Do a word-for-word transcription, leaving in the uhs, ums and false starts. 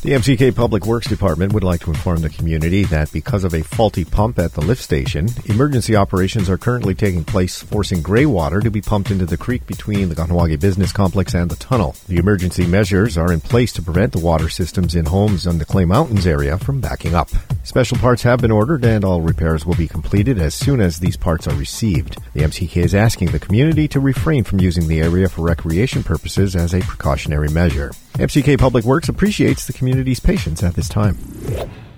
The M C K Public Works Department would like to inform the community that because of a faulty pump at the lift station, emergency operations are currently taking place, forcing gray water to be pumped into the creek between the Kahnawake Business Complex and the tunnel. The emergency measures are in place to prevent the water systems in homes on the Clay Mountains area from backing up. Special parts have been ordered and all repairs will be completed as soon as these parts are received. The M C K is asking the community to refrain from using the area for recreation purposes as a precautionary measure. M C K Public Works appreciates the community's patience at this time.